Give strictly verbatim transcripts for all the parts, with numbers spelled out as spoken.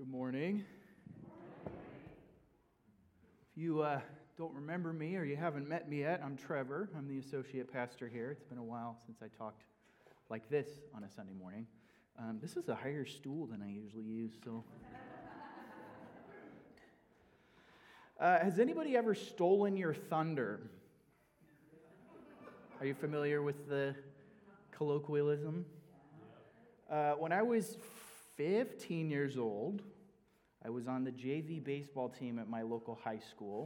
Good morning. If you uh, don't remember me or you haven't met me yet, I'm Trevor. I'm the associate pastor here. It's been a while since I talked like this on a Sunday morning. Um, this is a higher stool than I usually use, so. Uh, has anybody ever stolen your thunder? Are you familiar with the colloquialism? Uh, when I was fifteen years old, I was on the J V baseball team at my local high school.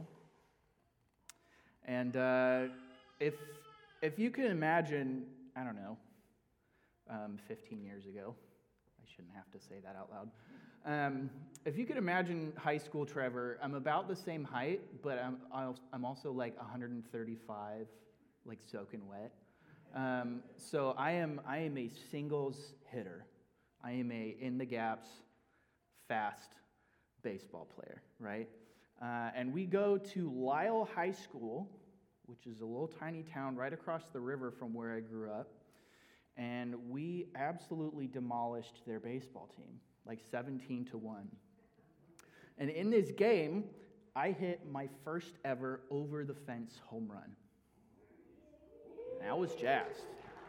And uh, if if you can imagine, I don't know, um, fifteen years ago, I shouldn't have to say that out loud. Um, if you could imagine high school Trevor, I'm about the same height, but I'm I'm also like one hundred thirty-five, like soaking wet. Um, so I am I am a singles hitter. I am a in the gaps, fast baseball player, right? Uh, and we go to Lisle High School, which is a little tiny town right across the river from where I grew up. And we absolutely demolished their baseball team, like seventeen to one. And in this game, I hit my first ever over-the-fence home run. And I was jazzed.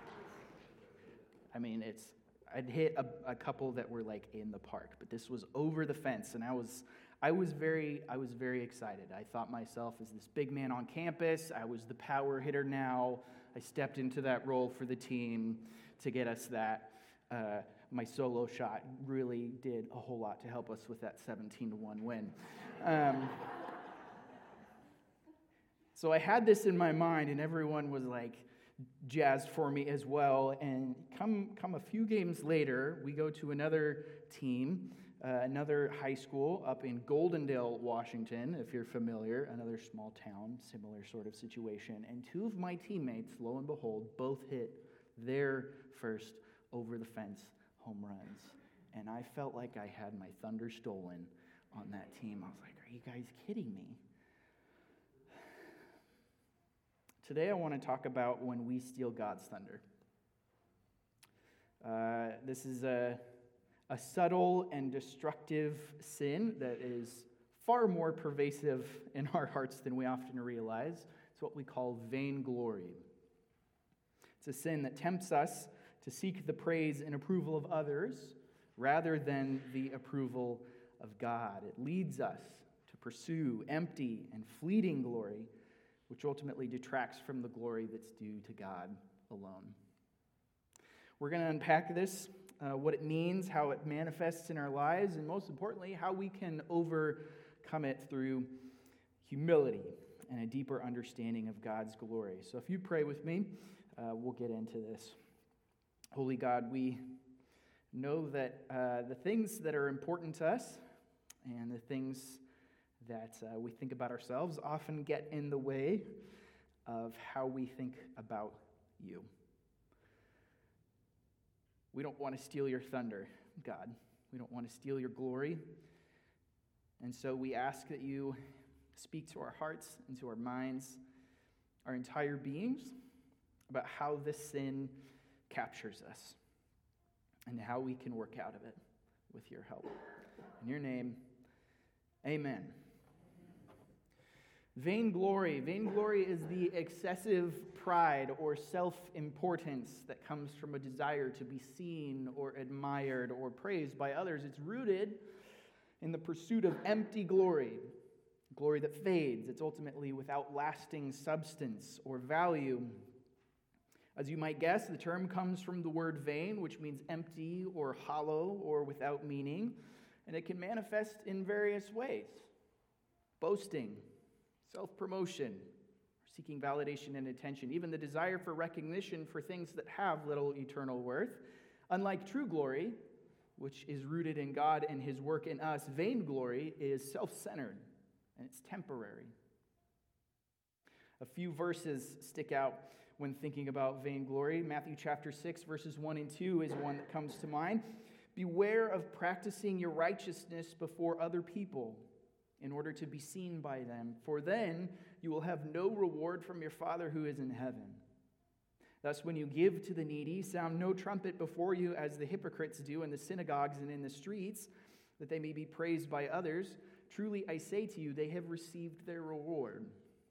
I mean, it's I'd hit a, a couple that were like in the park, but this was over the fence, and I was I was very I was very excited. I thought myself as this big man on campus. I was the power hitter now. I stepped into that role for the team to get us that. Uh, my solo shot really did a whole lot to help us with that seventeen to one win. Um, so I had this in my mind, and everyone was like jazzed for me as well. And come come a few games later, we go to another team, uh, another high school up in Goldendale, Washington, if you're familiar, another small town, similar sort of situation. And two of my teammates, lo and behold, both hit their first over-the-fence home runs. And I felt like I had my thunder stolen on that team. I was like, are you guys kidding me? Today I want to talk about when we steal God's thunder. Uh, this is a, a subtle and destructive sin that is far more pervasive in our hearts than we often realize. It's what we call vainglory. It's a sin that tempts us to seek the praise and approval of others rather than the approval of God. It leads us to pursue empty and fleeting glory, which ultimately detracts from the glory that's due to God alone. We're going to unpack this, uh, what it means, how it manifests in our lives, and most importantly, how we can overcome it through humility and a deeper understanding of God's glory. So if you pray with me, uh, we'll get into this. Holy God, we know that uh, the things that are important to us and the things that uh, we think about ourselves often get in the way of how we think about you. We don't want to steal your thunder, God. We don't want to steal your glory. And so we ask that you speak to our hearts and to our minds, our entire beings, about how this sin captures us and how we can work out of it with your help. In your name, amen. Vainglory. Vainglory is the excessive pride or self-importance that comes from a desire to be seen or admired or praised by others. It's rooted in the pursuit of empty glory, glory that fades. It's ultimately without lasting substance or value. As you might guess, the term comes from the word vain, which means empty or hollow or without meaning, and it can manifest in various ways. Boasting, self-promotion, seeking validation and attention, even the desire for recognition for things that have little eternal worth. Unlike true glory, which is rooted in God and his work in us, vainglory is self-centered and it's temporary. A few verses stick out when thinking about vainglory. Matthew chapter six, verses one and two is one that comes to mind. Beware of practicing your righteousness before other people, in order to be seen by them, for then you will have no reward from your Father who is in heaven. Thus, when you give to the needy, sound no trumpet before you as the hypocrites do in the synagogues and in the streets, that they may be praised by others. Truly, I say to you, they have received their reward.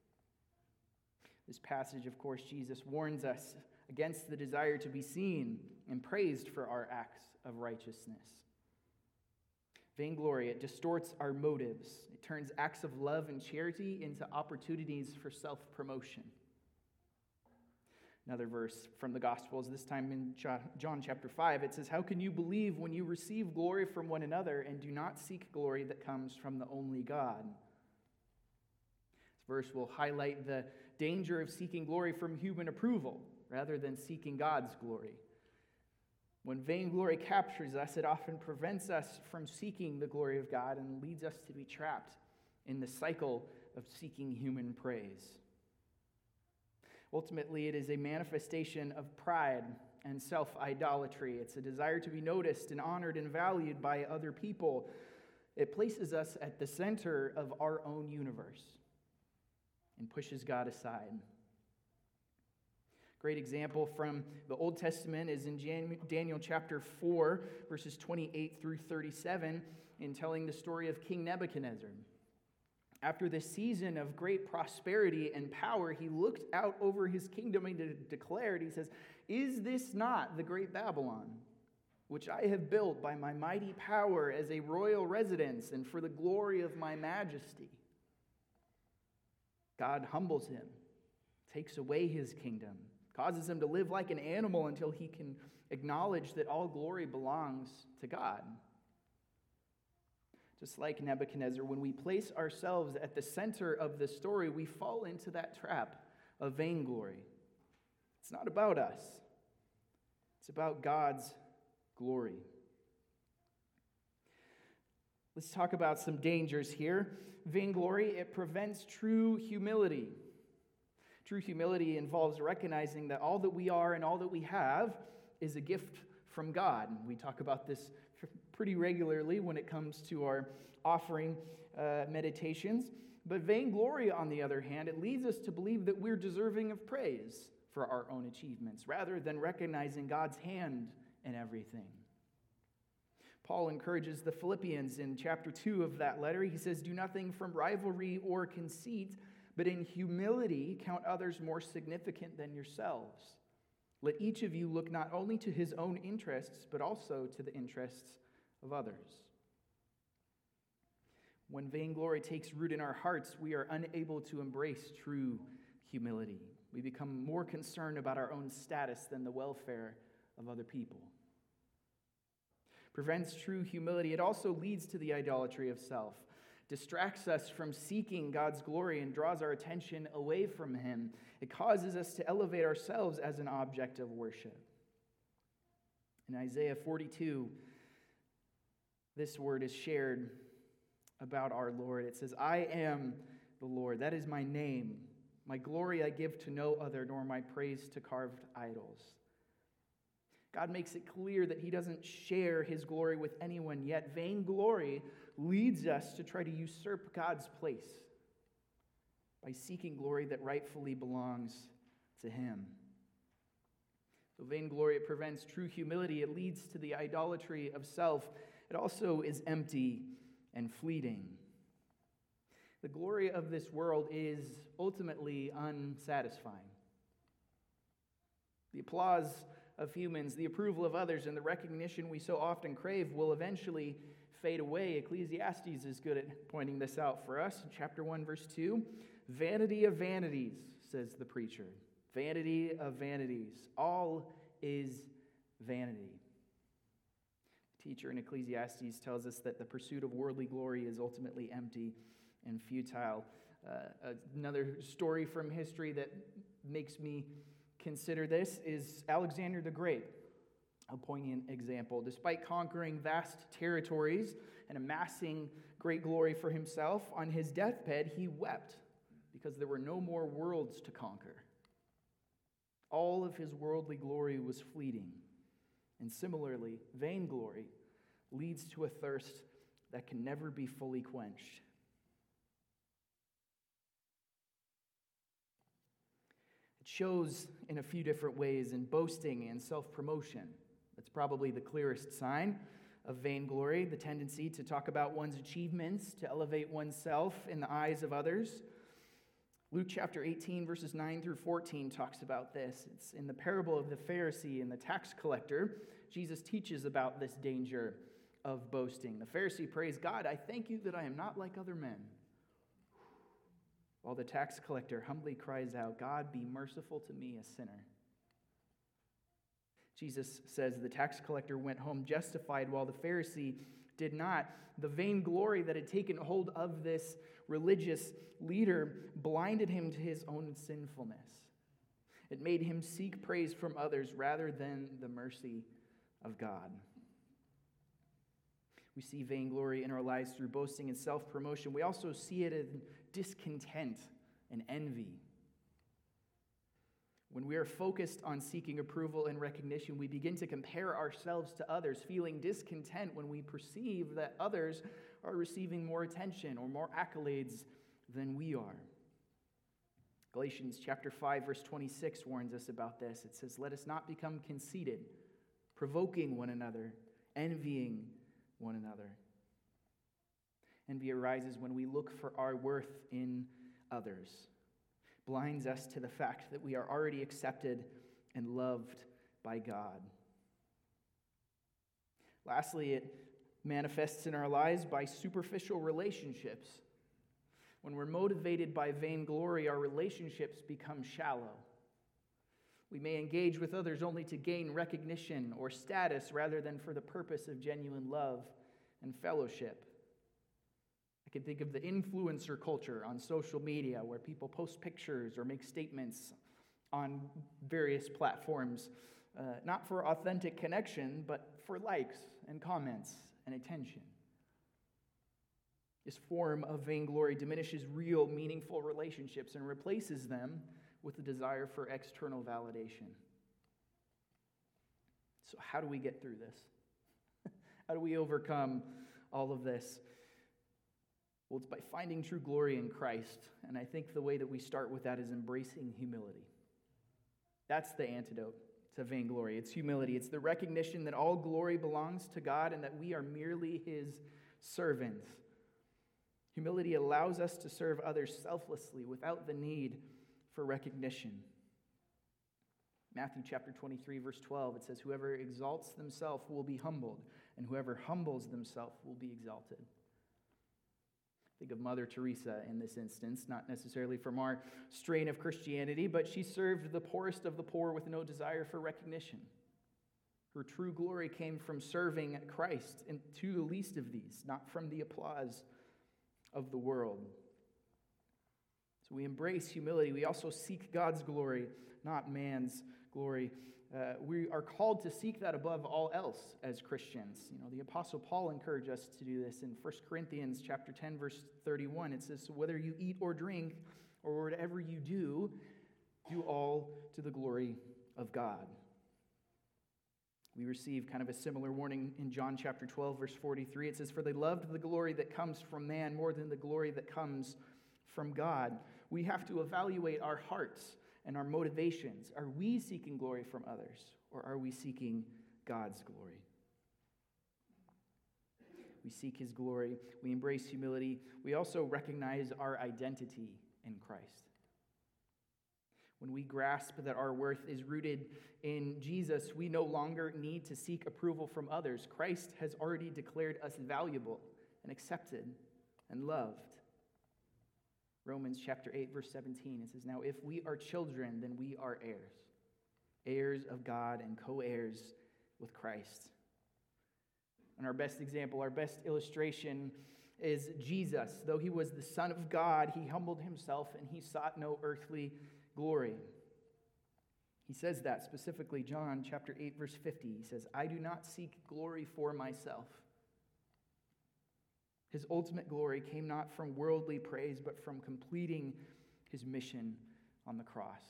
This passage, of course, Jesus warns us against the desire to be seen and praised for our acts of righteousness. Vainglory, it distorts our motives. It turns acts of love and charity into opportunities for self-promotion. Another verse from the Gospels, this time in John chapter five, it says, "How can you believe when you receive glory from one another and do not seek glory that comes from the only God?" This verse will highlight the danger of seeking glory from human approval rather than seeking God's glory. When vainglory captures us, it often prevents us from seeking the glory of God and leads us to be trapped in the cycle of seeking human praise. Ultimately, it is a manifestation of pride and self-idolatry. It's a desire to be noticed and honored and valued by other people. It places us at the center of our own universe and pushes God aside. Great example from the Old Testament is in Daniel chapter four, verses twenty-eight through thirty-seven, in telling the story of King Nebuchadnezzar. After this season of great prosperity and power, he looked out over his kingdom and declared, he says, "Is this not the great Babylon, which I have built by my mighty power as a royal residence and for the glory of my majesty?" God humbles him, takes away his kingdom, causes him to live like an animal until he can acknowledge that all glory belongs to God. Just like Nebuchadnezzar, when we place ourselves at the center of the story, we fall into that trap of vainglory. It's not about us. It's about God's glory. Let's talk about some dangers here. Vainglory, it prevents true humility. True humility involves recognizing that all that we are and all that we have is a gift from God. We talk about this pretty regularly when it comes to our offering uh, meditations. But vainglory, on the other hand, it leads us to believe that we're deserving of praise for our own achievements, rather than recognizing God's hand in everything. Paul encourages the Philippians in chapter two of that letter. He says, "Do nothing from rivalry or conceit, but in humility count others more significant than yourselves. Let each of you look not only to his own interests, but also to the interests of others." When vainglory takes root in our hearts, we are unable to embrace true humility. We become more concerned about our own status than the welfare of other people. Prevents true humility. It also leads to the idolatry of self, distracts us from seeking God's glory and draws our attention away from him. It causes us to elevate ourselves as an object of worship. In Isaiah forty-two, this word is shared about our Lord. It says, "I am the Lord. That is my name. My glory I give to no other, nor my praise to carved idols." God makes it clear that he doesn't share his glory with anyone, yet vainglory leads us to try to usurp God's place by seeking glory that rightfully belongs to him. So vainglory, it prevents true humility. It leads to the idolatry of self. It also is empty and fleeting. The glory of this world is ultimately unsatisfying. The applause of humans, the approval of others, and the recognition we so often crave will eventually fade away. Ecclesiastes is good at pointing this out for us. In chapter one, verse two, "Vanity of vanities," says the preacher. Vanity of vanities. All is vanity. The teacher in Ecclesiastes tells us that the pursuit of worldly glory is ultimately empty and futile. Uh, another story from history that makes me consider this is Alexander the Great, a poignant example. Despite conquering vast territories and amassing great glory for himself, on his deathbed he wept because there were no more worlds to conquer. All of his worldly glory was fleeting. And similarly, vainglory leads to a thirst that can never be fully quenched. Shows in a few different ways in boasting and self-promotion. That's probably the clearest sign of vainglory, the tendency to talk about one's achievements, to elevate oneself in the eyes of others. Luke chapter eighteen, verses nine through fourteen talks about this. It's in the parable of the Pharisee and the tax collector. Jesus teaches about this danger of boasting. The Pharisee prays, "God, I thank you that I am not like other men." While the tax collector humbly cries out, "God, be merciful to me, a sinner." Jesus says the tax collector went home justified while the Pharisee did not. The vainglory that had taken hold of this religious leader blinded him to his own sinfulness. It made him seek praise from others rather than the mercy of God. We see vainglory in our lives through boasting and self-promotion. We also see it in discontent and envy. When we are focused on seeking approval and recognition, we begin to compare ourselves to others, feeling discontent when we perceive that others are receiving more attention or more accolades than we are. Galatians chapter five, verse twenty-six warns us about this. It says, "Let us not become conceited, provoking one another, envying one another." Envy arises when we look for our worth in others, blinds us to the fact that we are already accepted and loved by God. Lastly, it manifests in our lives by superficial relationships. When we're motivated by vainglory, our relationships become shallow. We may engage with others only to gain recognition or status rather than for the purpose of genuine love and fellowship. I can think of the influencer culture on social media where people post pictures or make statements on various platforms, uh, not for authentic connection, but for likes and comments and attention. This form of vainglory diminishes real, meaningful relationships and replaces them with the desire for external validation. So how do we get through this? How do we overcome all of this? Well, it's by finding true glory in Christ, and I think the way that we start with that is embracing humility. That's the antidote to vainglory. It's humility. It's the recognition that all glory belongs to God and that we are merely His servants. Humility allows us to serve others selflessly without the need for recognition. Matthew chapter twenty-three, verse twelve, it says, "Whoever exalts themselves will be humbled, and whoever humbles themselves will be exalted." Think of Mother Teresa in this instance, not necessarily from our strain of Christianity, but she served the poorest of the poor with no desire for recognition. Her true glory came from serving Christ and to the least of these, not from the applause of the world. So we embrace humility. We also seek God's glory, not man's glory. Uh, we are called to seek that above all else as Christians. You know, the Apostle Paul encouraged us to do this in First Corinthians chapter ten, verse thirty-one. It says, "So whether you eat or drink or whatever you do, do all to the glory of God." We receive kind of a similar warning in John chapter twelve, verse forty-three. It says, "For they loved the glory that comes from man more than the glory that comes from God." We have to evaluate our hearts and our motivations. Are we seeking glory from others, or are we seeking God's glory? We seek His glory. We embrace humility. We also recognize our identity in Christ. When we grasp that our worth is rooted in Jesus, we no longer need to seek approval from others. Christ has already declared us valuable and accepted and loved. Romans chapter eight, verse seventeen, it says, "Now if we are children, then we are heirs, heirs of God and co-heirs with Christ." And our best example, our best illustration is Jesus. Though He was the Son of God, He humbled Himself and He sought no earthly glory. He says that specifically, John chapter eight, verse fifty. He says, "I do not seek glory for myself." His ultimate glory came not from worldly praise, but from completing His mission on the cross.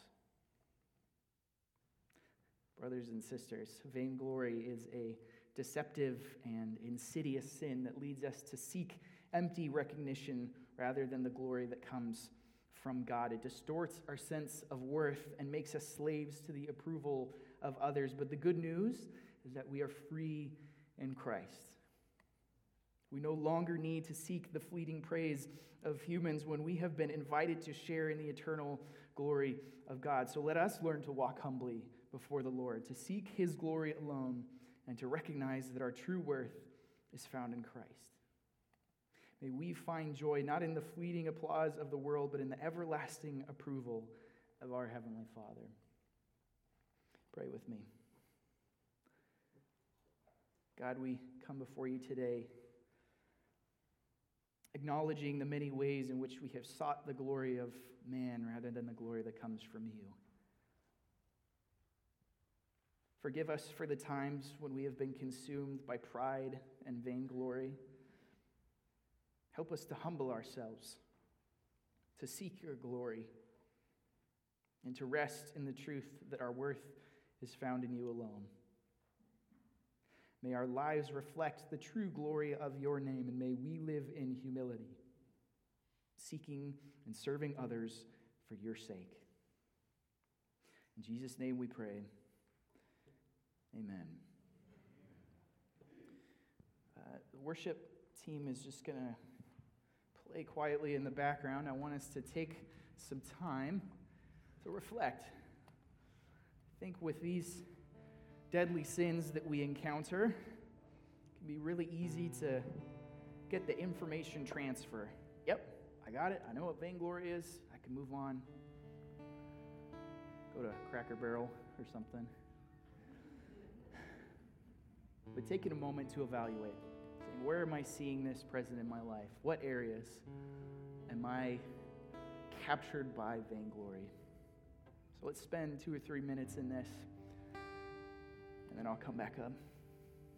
Brothers and sisters, vainglory is a deceptive and insidious sin that leads us to seek empty recognition rather than the glory that comes from God. It distorts our sense of worth and makes us slaves to the approval of others. But the good news is that we are free in Christ. We no longer need to seek the fleeting praise of humans when we have been invited to share in the eternal glory of God. So let us learn to walk humbly before the Lord, to seek his glory alone, and to recognize that our true worth is found in Christ. May we find joy not in the fleeting applause of the world, but in the everlasting approval of our Heavenly Father. Pray with me. God, we come before you today, acknowledging the many ways in which we have sought the glory of man rather than the glory that comes from you. Forgive us for the times when we have been consumed by pride and vainglory. Help us to humble ourselves, to seek your glory, and to rest in the truth that our worth is found in you alone. May our lives reflect the true glory of your name, and may we live in humility, seeking and serving others for your sake. In Jesus' name we pray. Amen. Uh, the worship team is just going to play quietly in the background. I want us to take some time to reflect. I think with these deadly sins that we encounter, it can be really easy to get the information transfer. Yep, I got it. I know what vainglory is. I can move on. Go to Cracker Barrel or something. But taking a moment to evaluate. Saying, where am I seeing this present in my life? What areas am I captured by vainglory? So let's spend two or three minutes in this, and then I'll come back up.